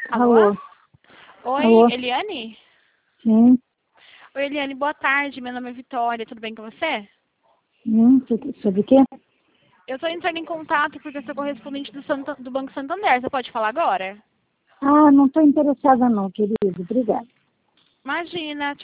Alô? Oi, Alô? Eliane? Sim. Oi, Eliane, boa tarde. Meu nome é Vitória. Tudo bem com você? Sobre o quê? Eu estou entrando em contato porque eu sou correspondente do Banco Santander. Você pode falar agora? Ah, não estou interessada não, querido. Obrigada. Imagina.